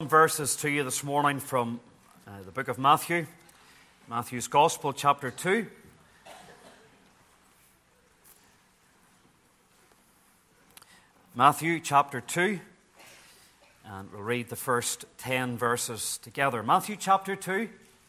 verses to you this morning from the book of Matthew, Matthew's Gospel, chapter 2. Matthew chapter 2, and we'll read the first 10 verses together. Matthew chapter 2,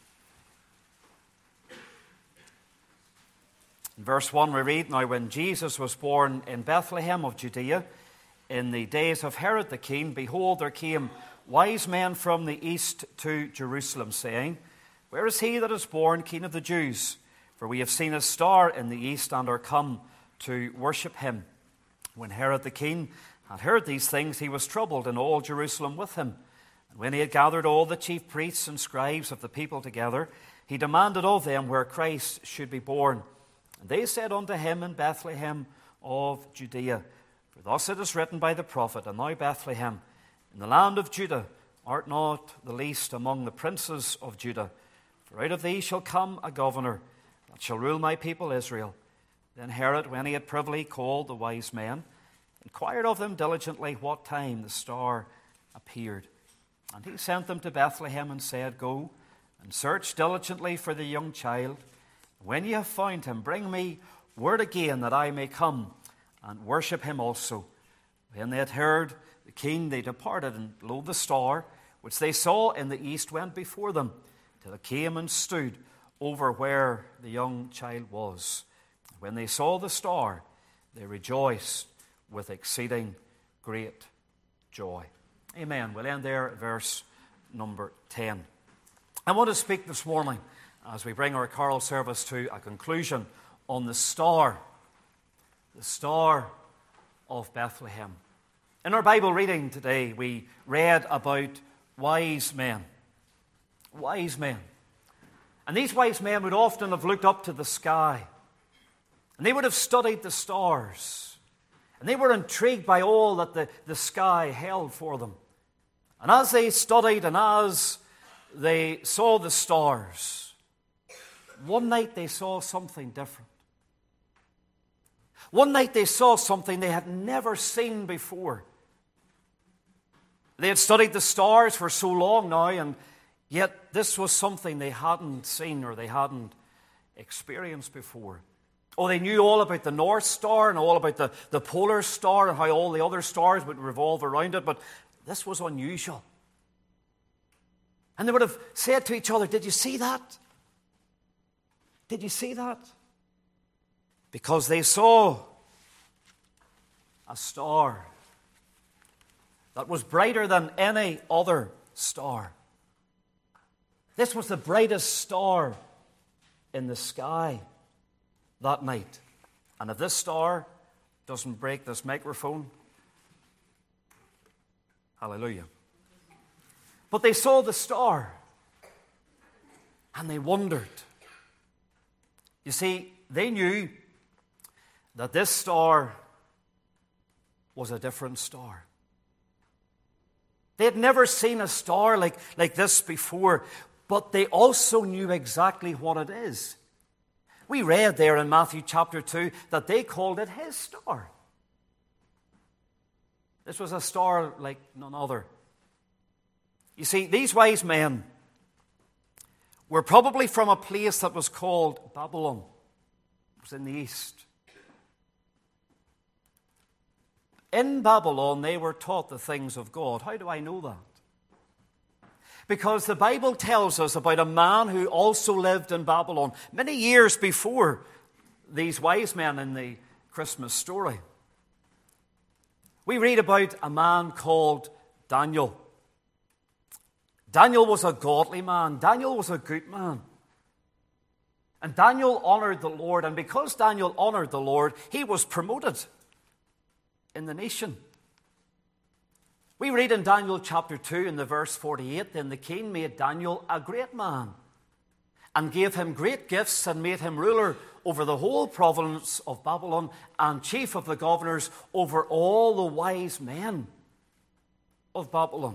in verse 1 we read, "Now when Jesus was born in Bethlehem of Judea, in the days of Herod the king, behold, there came wise men from the east to Jerusalem, saying, Where is he that is born King of the Jews? For we have seen a star in the east and are come to worship him. When Herod the king had heard these things, he was troubled, and all Jerusalem with him. And when he had gathered all the chief priests and scribes of the people together, he demanded of them where Christ should be born. And they said unto him, In Bethlehem of Judea. For thus it is written by the prophet, And thou, Bethlehem, in the land of Judah, art not the least among the princes of Judah. For out of thee shall come a governor that shall rule my people Israel. Then Herod, when he had privily called the wise men, inquired of them diligently what time the star appeared. And he sent them to Bethlehem and said, Go and search diligently for the young child. When ye have found him, bring me word again that I may come and worship him also. When they had heard the king, they departed, and lo, the star, which they saw in the east, went before them, till it came and stood over where the young child was. When they saw the star, they rejoiced with exceeding great joy." Amen. We'll end there at verse number 10. I want to speak this morning, as we bring our choral service to a conclusion, on the star of Bethlehem. In our Bible reading today, we read about wise men. Wise men. And these wise men would often have looked up to the sky, and they would have studied the stars, and they were intrigued by all that the sky held for them. And as they studied and as they saw the stars, one night they saw something different. One night they saw something they had never seen before. They had studied the stars for so long now, and yet this was something they hadn't seen or they hadn't experienced before. Oh, they knew all about the North Star and all about the Polar Star and how all the other stars would revolve around it, but this was unusual. And they would have said to each other, "Did you see that? Did you see that?" Because they saw a star that was brighter than any other star. This was the brightest star in the sky that night. And if this star doesn't break this microphone, hallelujah. But they saw the star and they wondered. You see, they knew that this star was a different star. They had never seen a star like this before, but they also knew exactly what it is. We read there in Matthew chapter 2 that they called it his star. This was a star like none other. You see, these wise men were probably from a place that was called Babylon. It was in the east. In Babylon, they were taught the things of God. How do I know that? Because the Bible tells us about a man who also lived in Babylon many years before these wise men in the Christmas story. We read about a man called Daniel. Daniel was a godly man. Daniel was a good man. And Daniel honored the Lord. And because Daniel honored the Lord, he was promoted in the nation. We read in Daniel chapter 2 in the verse 48, Then the king made Daniel a great man and gave him great gifts and made him ruler over the whole province of Babylon and chief of the governors over all the wise men of Babylon.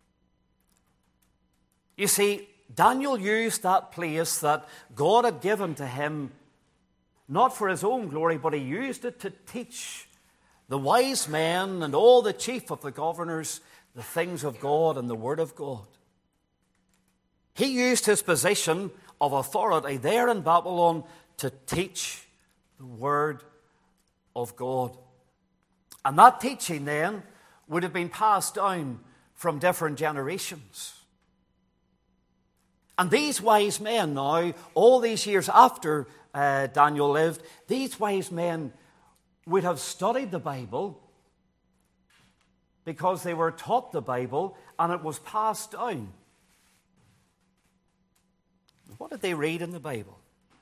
You see, Daniel used that place that God had given to him not for his own glory, but he used it to teach the wise men and all the chief of the governors the things of God and the Word of God. He used his position of authority there in Babylon to teach the Word of God. And that teaching then would have been passed down from different generations. And these wise men now, all these years after Daniel lived, these wise men would have studied the Bible because they were taught the Bible and it was passed down. What did they read in the Bible?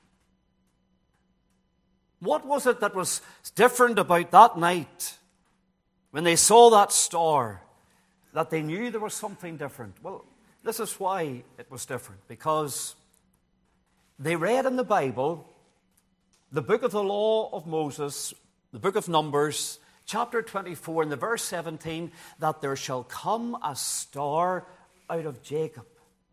What was it that was different about that night when they saw that star, that they knew there was something different? Well, this is why it was different, because they read in the Bible the book of the law of Moses, the book of Numbers, chapter 24, in the verse 17, that there shall come a star out of Jacob,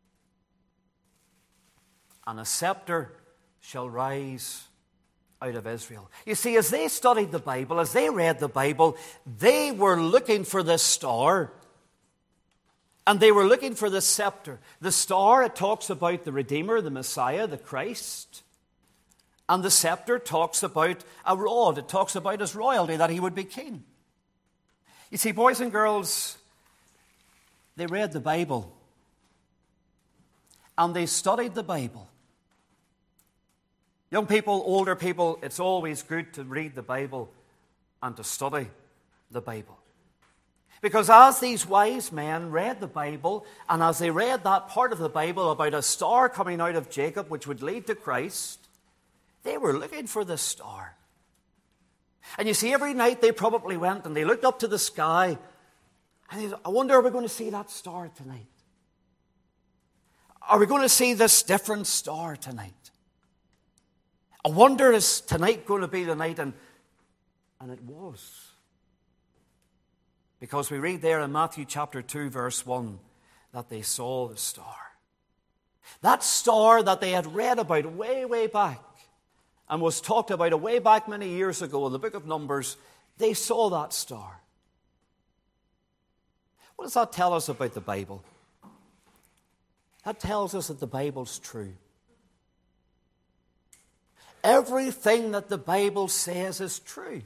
and a scepter shall rise out of Israel. You see, as they studied the Bible, as they read the Bible, they were looking for this star, and they were looking for the scepter. The star, it talks about the Redeemer, the Messiah, the Christ. And the scepter talks about a rod. It talks about his royalty, that he would be king. You see, boys and girls, they read the Bible. And they studied the Bible. Young people, older people, it's always good to read the Bible and to study the Bible. Because as these wise men read the Bible, and as they read that part of the Bible about a star coming out of Jacob which would lead to Christ, they were looking for this star. And you see, every night they probably went and they looked up to the sky, and they said, I wonder, are we going to see that star tonight? Are we going to see this different star tonight? I wonder, is tonight going to be the night? And it was. Because we read there in Matthew chapter 2, verse 1, that they saw the star. That star that they had read about way, way back, and was talked about way back many years ago in the book of Numbers, they saw that star. What does that tell us about the Bible? That tells us that the Bible's true. Everything that the Bible says is true.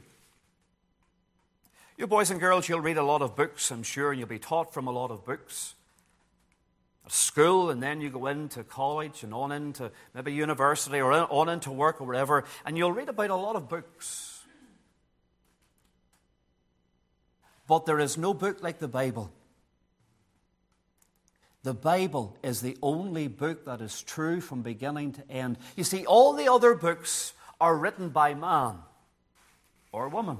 You boys and girls, you'll read a lot of books, I'm sure, and you'll be taught from a lot of books. At school, and then you go into college and on into maybe university or on into work or wherever, and you'll read about a lot of books. But there is no book like the Bible. The Bible is the only book that is true from beginning to end. You see, all the other books are written by man or woman.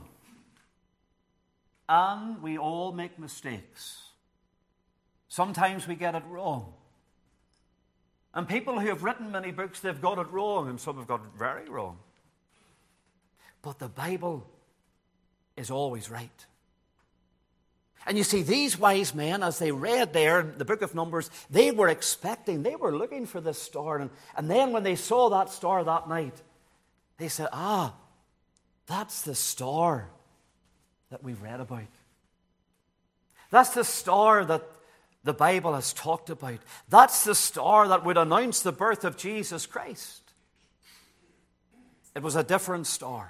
And we all make mistakes. Sometimes we get it wrong. And people who have written many books, they've got it wrong, and some have got it very wrong. But the Bible is always right. And you see, these wise men, as they read there in the book of Numbers, they were looking for this star. And then when they saw that star that night, they said, that's the star that we've read about. That's the star that the Bible has talked about. That's the star that would announce the birth of Jesus Christ. It was a different star.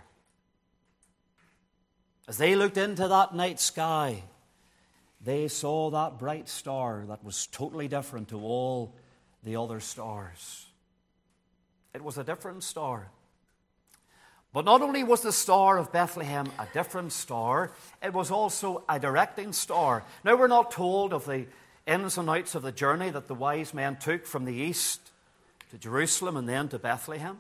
As they looked into that night sky, they saw that bright star that was totally different to all the other stars. It was a different star. But not only was the star of Bethlehem a different star, it was also a directing star. Now, we're not told of the ins and outs of the journey that the wise men took from the east to Jerusalem and then to Bethlehem.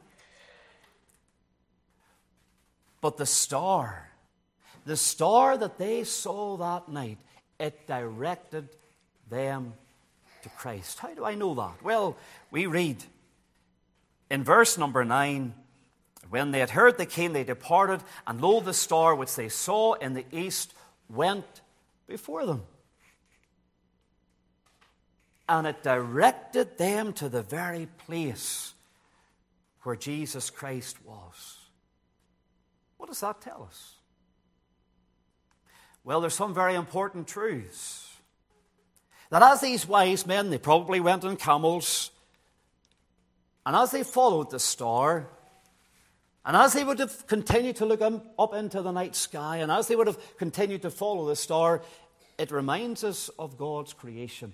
But the star that they saw that night, it directed them to Christ. How do I know that? Well, we read in verse number 9, when they had heard the king, they departed, and lo, the star which they saw in the east went before them. And it directed them to the very place where Jesus Christ was. What does that tell us? Well, there's some very important truths that as these wise men, they probably went on camels, and as they followed the star, and as they would have continued to look up into the night sky, and as they would have continued to follow the star, it reminds us of God's creation.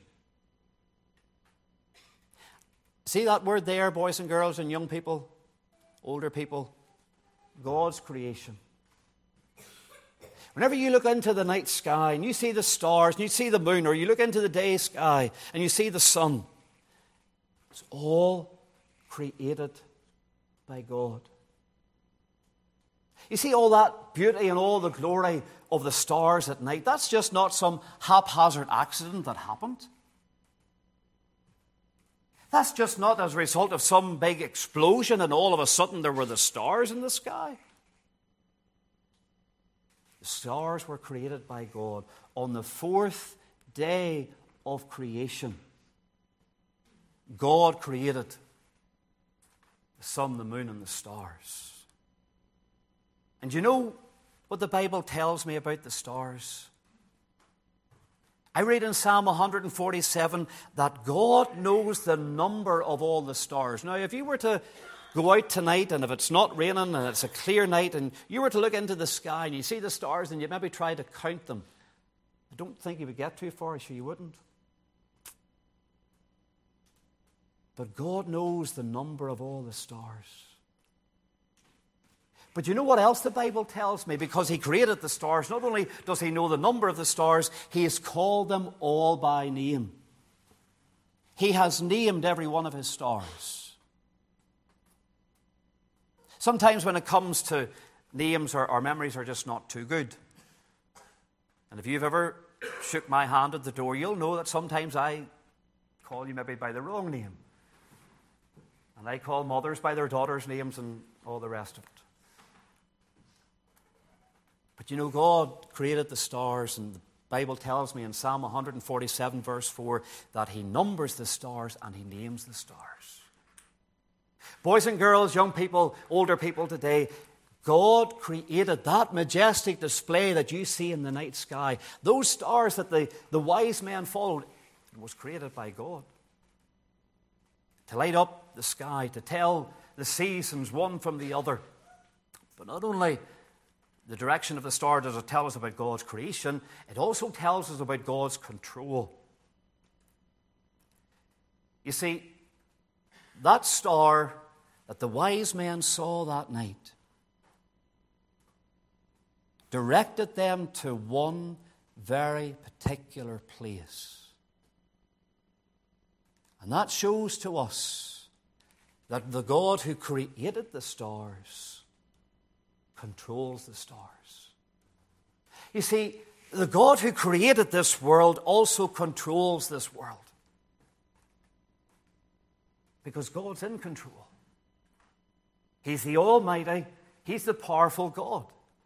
See that word there, boys and girls and young people, older people? God's creation. Whenever you look into the night sky and you see the stars and you see the moon, or you look into the day sky and you see the sun, it's all created by God. You see all that beauty and all the glory of the stars at night. That's just not some haphazard accident that happened. That's just not as a result of some big explosion and all of a sudden there were the stars in the sky. The stars were created by God on the fourth day of creation. God created the sun, the moon, and the stars. And you know what the Bible tells me about the stars? I read in Psalm 147 that God knows the number of all the stars. Now, if you were to go out tonight, and if it's not raining and it's a clear night, and you were to look into the sky and you see the stars and you maybe try to count them, I don't think you would get too far. Sure, you wouldn't. But God knows the number of all the stars. But you know what else the Bible tells me? Because He created the stars, not only does He know the number of the stars, He has called them all by name. He has named every one of His stars. Sometimes when it comes to names, our memories are just not too good. And if you've ever shook my hand at the door, you'll know that sometimes I call you maybe by the wrong name. And I call mothers by their daughters' names and all the rest of it. But you know, God created the stars, and the Bible tells me in Psalm 147, verse 4, that He numbers the stars and He names the stars. Boys and girls, young people, older people today, God created that majestic display that you see in the night sky. Those stars that the wise men followed, it was created by God. To light up the sky, to tell the seasons one from the other. But not only the direction of the star does it tell us about God's creation, it also tells us about God's control. You see, that star that the wise men saw that night directed them to one very particular place. And that shows to us that the God who created the stars controls the stars. You see, the God who created this world also controls this world. Because God's in control. He's the Almighty. He's the powerful God.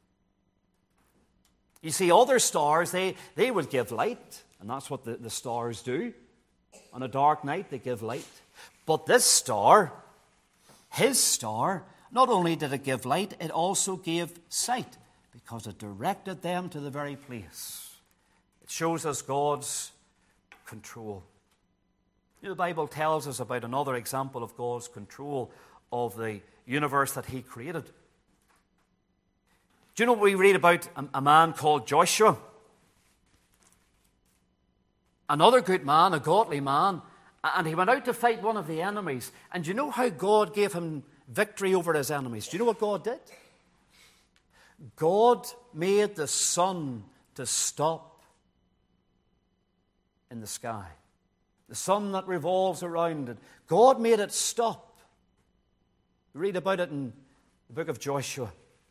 You see, other stars, they would give light, and that's what the stars do. On a dark night, they give light. But this star, His star, not only did it give light, it also gave sight, because it directed them to the very place. It shows us God's control. You know, the Bible tells us about another example of God's control of the universe that He created. Do you know what we read about a man called Joshua? Another good man, a godly man, and he went out to fight one of the enemies. And do you know how God gave him victory over his enemies? Do you know what God did? God made the sun to stop in the sky. The sun that revolves around it. God made it stop. We read about it in the book of Joshua.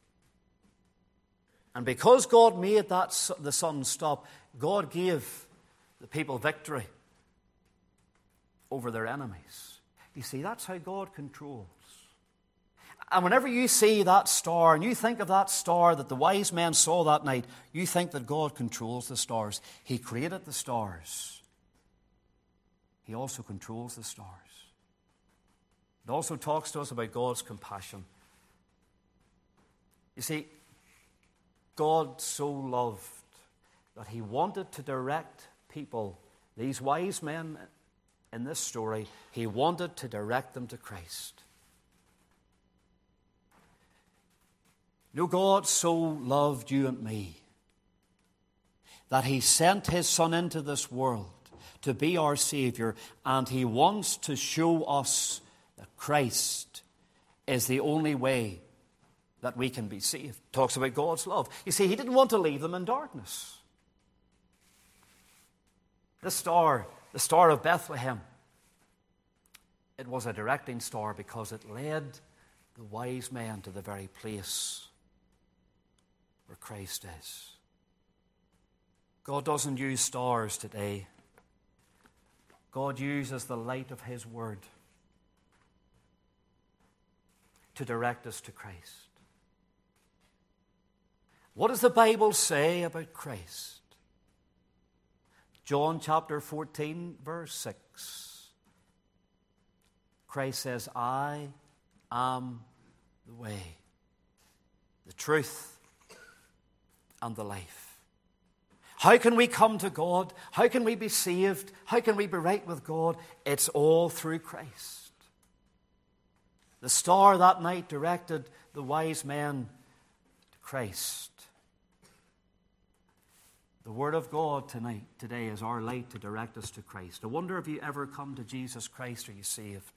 And because God made the sun stop, God gave the people victory over their enemies. You see, that's how God controls. And whenever you see that star, and you think of that star that the wise men saw that night, you think that God controls the stars. He created the stars. He also controls the stars. It also talks to us about God's compassion. You see, God so loved that He wanted to direct people these wise men in this story, he wanted to direct them to Christ. No, God so loved you and me that he sent his Son into this world to be our Savior, and he wants to show us that Christ is the only way that we can be saved. Talks about God's love. You see, he didn't want to leave them in darkness. The star of Bethlehem, it was a directing star because it led the wise men to the very place where Christ is. God doesn't use stars today. God uses the light of his word to direct us to Christ. What does the Bible say about Christ? John chapter 14, verse 6. Christ says, I am the way, the truth, and the life. How can we come to God? How can we be saved? How can we be right with God? It's all through Christ. The star that night directed the wise men to Christ. The Word of God today is our light to direct us to Christ. I wonder if you ever come to Jesus Christ, are you saved?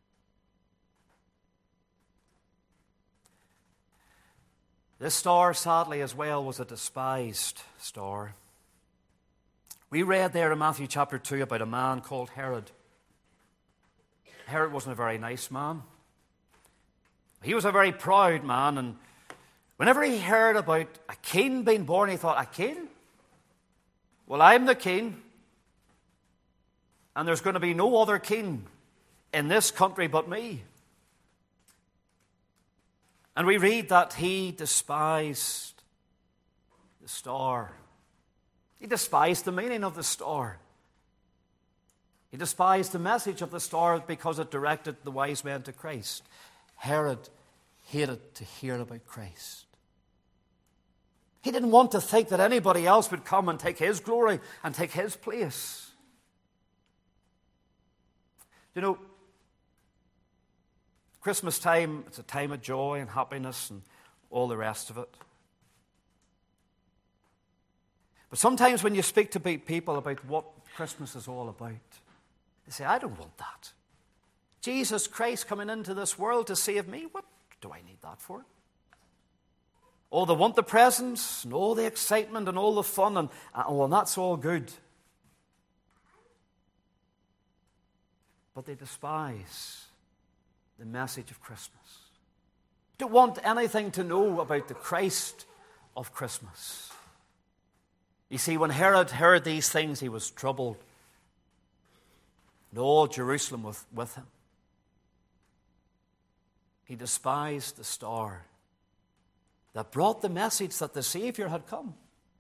This star, sadly, as well, was a despised star. We read there in Matthew chapter 2 about a man called Herod. Herod wasn't a very nice man. He was a very proud man, and whenever he heard about a king being born, he thought, a king? Well, I'm the king, and there's going to be no other king in this country but me. And we read that he despised the star. He despised the meaning of the star. He despised the message of the star because it directed the wise men to Christ. Herod hated to hear about Christ. He didn't want to think that anybody else would come and take his glory and take his place. You know, Christmas time, it's a time of joy and happiness and all the rest of it. But sometimes when you speak to people about what Christmas is all about, they say, I don't want that. Jesus Christ coming into this world to save me, what do I need that for? Oh, they want the presents and all the excitement and all the fun, and that's all good. But they despise the message of Christmas. Don't want anything to know about the Christ of Christmas. You see, when Herod heard these things, he was troubled, and all Jerusalem with him. He despised the star that brought the message that the Savior had come.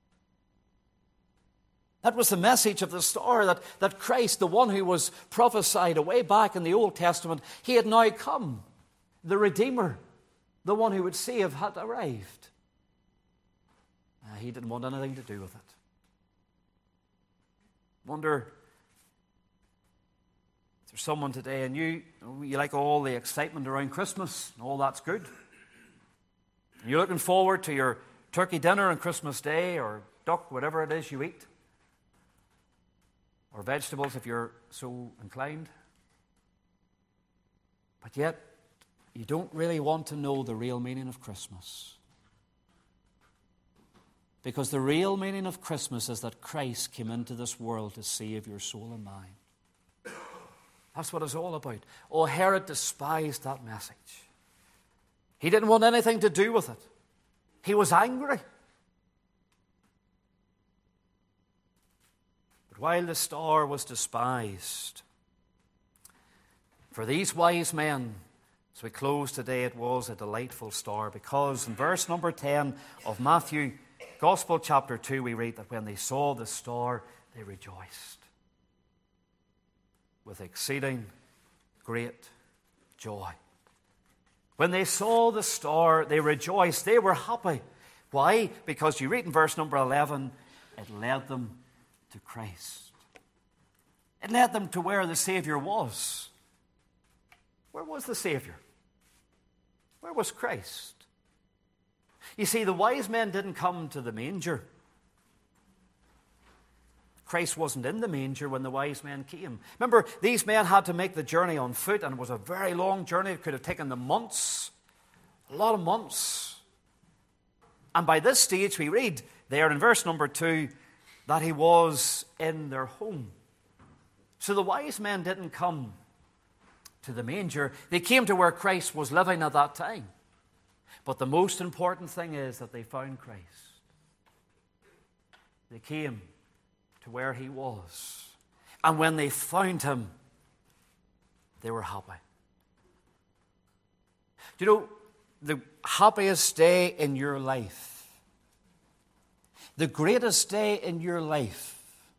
That was the message of the star, that Christ, the one who was prophesied way back in the Old Testament, he had now come. The Redeemer, the one who would save, had arrived. He didn't want anything to do with it. Wonder, is there someone today, and you like all the excitement around Christmas, and all that's good. And you're looking forward to your turkey dinner on Christmas Day, or duck, whatever it is you eat. Or vegetables if you're so inclined. But yet, you don't really want to know the real meaning of Christmas. Because the real meaning of Christmas is that Christ came into this world to save your soul and mine. That's what it's all about. Oh, Herod despised that message. He didn't want anything to do with it. He was angry. While the star was despised, for these wise men, as we close today, it was a delightful star, because in verse number 10 of Matthew, Gospel chapter 2, we read that when they saw the star, they rejoiced with exceeding great joy. When they saw the star, they rejoiced. They were happy. Why? Because you read in verse number 11, it led them to Christ. It led them to where the Savior was. Where was the Savior? Where was Christ? You see, the wise men didn't come to the manger. Christ wasn't in the manger when the wise men came. Remember, these men had to make the journey on foot, and it was a very long journey. It could have taken them months, a lot of months. And by this stage, we read there in verse number 2 that he was in their home. So the wise men didn't come to the manger. They came to where Christ was living at that time. But the most important thing is that they found Christ. They came to where he was. And when they found him, they were happy. Do you know, the happiest day in your life, the greatest day in your life,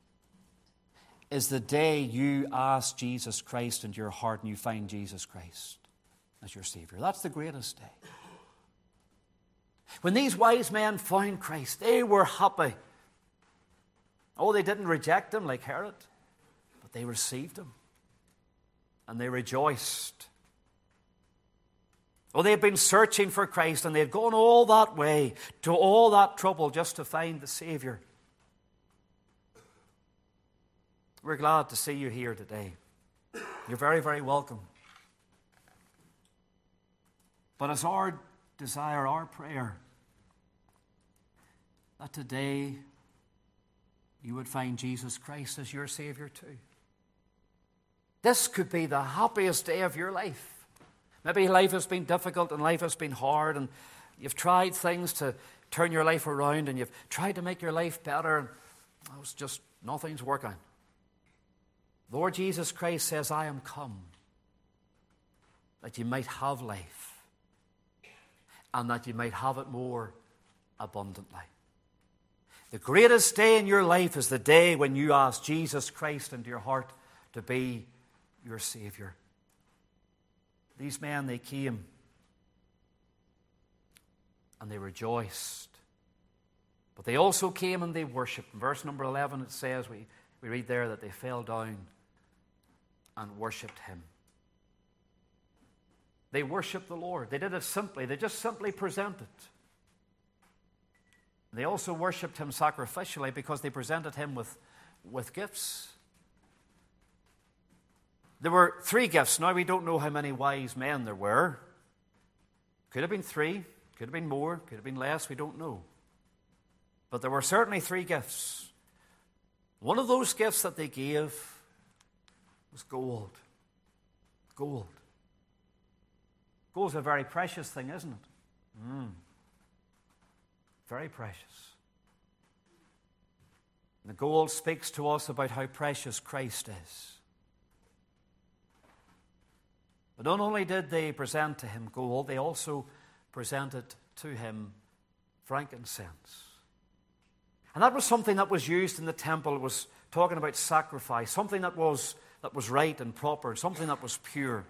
is the day you ask Jesus Christ into your heart and you find Jesus Christ as your Savior. That's the greatest day. When these wise men found Christ, they were happy. Oh, they didn't reject him like Herod, but they received him and they rejoiced. Oh, they had been searching for Christ and they had gone all that way, to all that trouble just to find the Savior. We're glad to see you here today. You're very, very welcome. But it's our desire, our prayer, that today you would find Jesus Christ as your Savior too. This could be the happiest day of your life. Maybe life has been difficult and life has been hard and you've tried things to turn your life around and you've tried to make your life better and it's just nothing's working. Lord Jesus Christ says, I am come that you might have life and that you might have it more abundantly. The greatest day in your life is the day when you ask Jesus Christ into your heart to be your Savior. These men, they came and they rejoiced. But they also came and they worshipped. In verse number 11 it says, we read there that they fell down and worshipped him. They worshipped the Lord. They did it simply. They just simply presented. They also worshipped him sacrificially because they presented him with gifts. There were 3 gifts. Now we don't know how many wise men there were. Could have been 3, could have been more, could have been less, we don't know. But there were certainly 3 gifts. One of those gifts that they gave was gold. Gold. Gold's a very precious thing, isn't it? Very precious. The gold speaks to us about how precious Christ is. But not only did they present to him gold, they also presented to him frankincense. And that was something that was used in the temple. It was talking about sacrifice, something that was right and proper, something that was pure.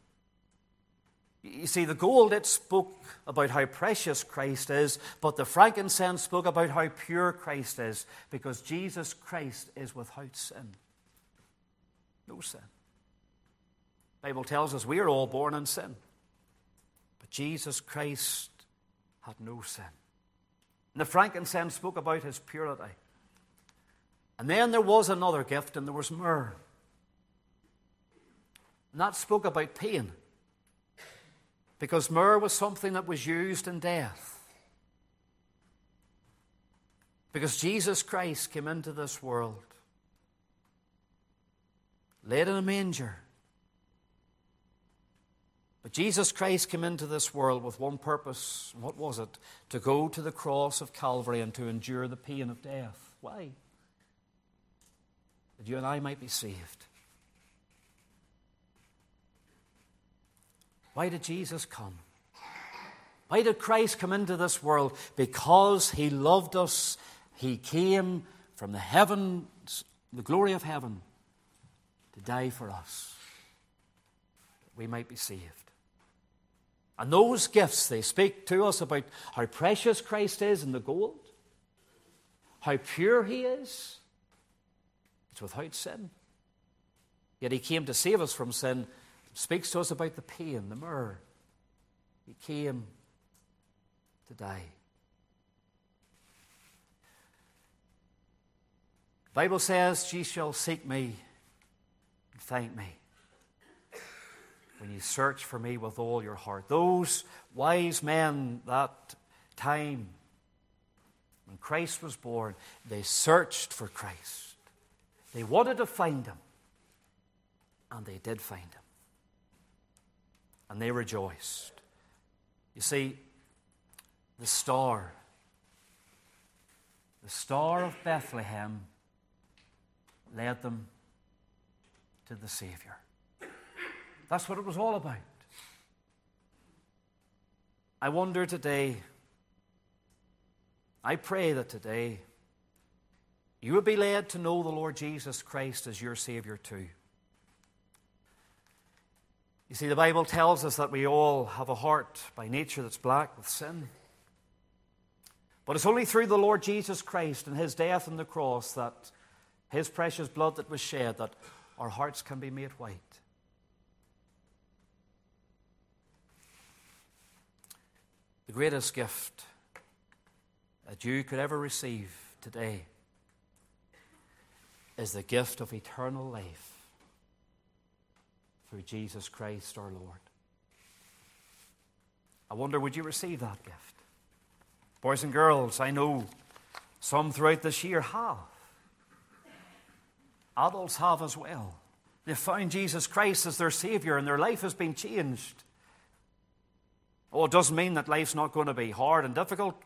You see, the gold, it spoke about how precious Christ is, but the frankincense spoke about how pure Christ is, because Jesus Christ is without sin. No sin. The Bible tells us we are all born in sin. But Jesus Christ had no sin. And the frankincense spoke about his purity. And then there was another gift, and there was myrrh. And that spoke about pain. Because myrrh was something that was used in death. Because Jesus Christ came into this world, laid in a manger. But Jesus Christ came into this world with one purpose. What was it? To go to the cross of Calvary and to endure the pain of death. Why? That you and I might be saved. Why did Jesus come? Why did Christ come into this world? Because he loved us. He came from the heavens, the glory of heaven, to die for us, that we might be saved. And those gifts, they speak to us about how precious Christ is in the gold, how pure he is. It's without sin. Yet he came to save us from sin. It speaks to us about the pain, the myrrh. He came to die. The Bible says, "Ye shall seek me and find me when you search for me with all your heart." Those wise men that time when Christ was born, they searched for Christ. They wanted to find him. And they did find him. And they rejoiced. You see, the star of Bethlehem led them to the Savior. That's what it was all about. I wonder today, I pray that today you would be led to know the Lord Jesus Christ as your Savior too. You see, the Bible tells us that we all have a heart by nature that's black with sin. But it's only through the Lord Jesus Christ and his death on the cross, that his precious blood that was shed, that our hearts can be made white. The greatest gift that you could ever receive today is the gift of eternal life through Jesus Christ our Lord. I wonder, would you receive that gift? Boys and girls, I know some throughout this year have. Adults have as well. They've found Jesus Christ as their Savior and their life has been changed. Oh, it doesn't mean that life's not going to be hard and difficult,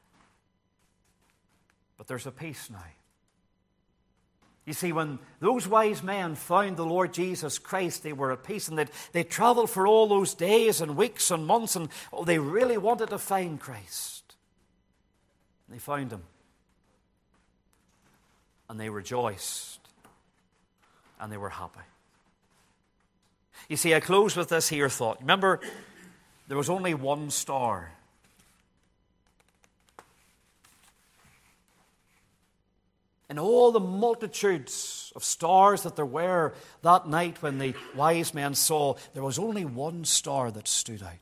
but there's a peace now. You see, when those wise men found the Lord Jesus Christ, they were at peace, and they traveled for all those days and weeks and months, and they really wanted to find Christ. And they found him. And they rejoiced. And they were happy. You see, I close with this here thought. Remember, there was only one star. And all the multitudes of stars that there were that night when the wise men saw, there was only one star that stood out.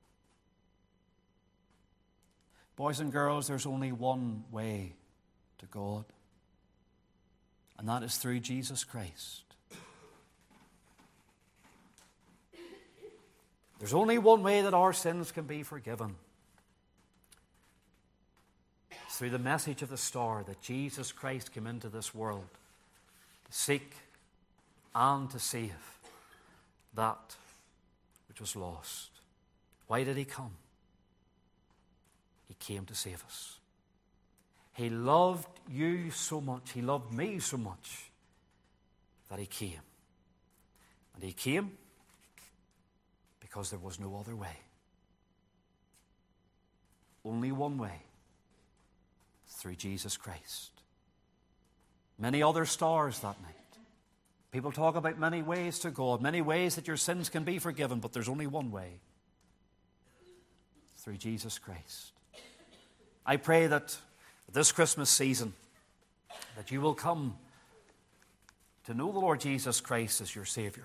Boys and girls, there's only one way to God, and that is through Jesus Christ. There's only one way that our sins can be forgiven. Through the message of the star that Jesus Christ came into this world to seek and to save that which was lost. Why did he come? He came to save us. He loved you so much, he loved me so much, that he came. And he came because there was no other way. Only one way. Through Jesus Christ. Many other stars that night. People talk about many ways to God, many ways that your sins can be forgiven, but there's only one way. Through Jesus Christ. I pray that this Christmas season, that you will come to know the Lord Jesus Christ as your Savior.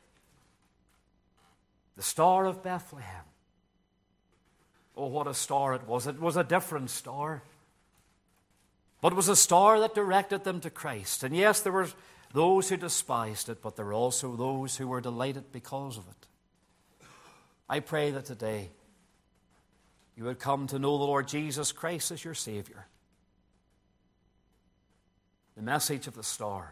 The Star of Bethlehem. Oh, what a star it was. It was a different star. But it was a star that directed them to Christ. And yes, there were those who despised it, but there were also those who were delighted because of it. I pray that today you would come to know the Lord Jesus Christ as your Savior. The message of the star.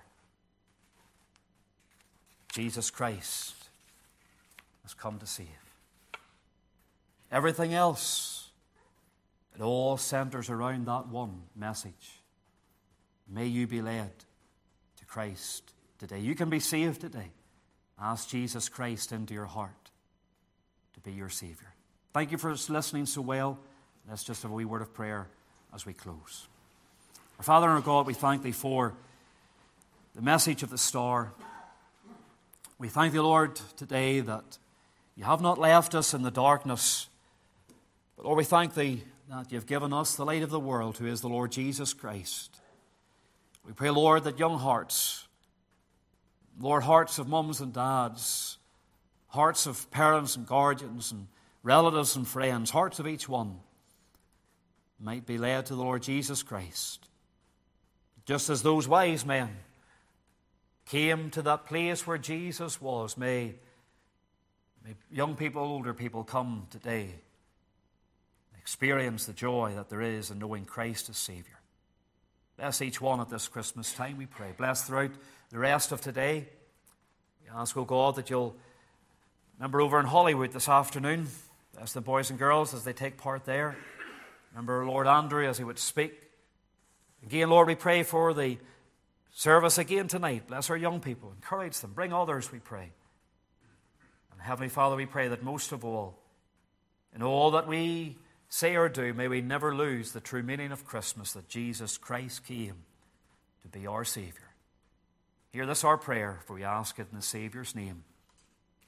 Jesus Christ has come to save. Everything else, it all centers around that one message. May you be led to Christ today. You can be saved today. Ask Jesus Christ into your heart to be your Savior. Thank you for listening so well. Let's just have a wee word of prayer as we close. Our Father and our God, we thank Thee for the message of the star. We thank Thee, Lord, today that You have not left us in the darkness. But Lord, we thank Thee that You've given us the light of the world, who is the Lord Jesus Christ. We pray, Lord, that young hearts Lord, hearts of mums and dads, hearts of parents and guardians and relatives and friends, hearts of each one might be led to the Lord Jesus Christ. Just as those wise men came to that place where Jesus was, may young people, older people come today and experience the joy that there is in knowing Christ as Savior. Bless each one at this Christmas time, we pray. Bless throughout the rest of today. We ask, O God, that you'll remember over in Hollywood this afternoon. Bless the boys and girls as they take part there. Remember Lord Andrew as he would speak. Again, Lord, we pray for the service again tonight. Bless our young people. Encourage them. Bring others, we pray. And Heavenly Father, we pray that most of all, in all that we say or do, may we never lose the true meaning of Christmas, that Jesus Christ came to be our Savior. Hear this our prayer, for we ask it in the Saviour's name.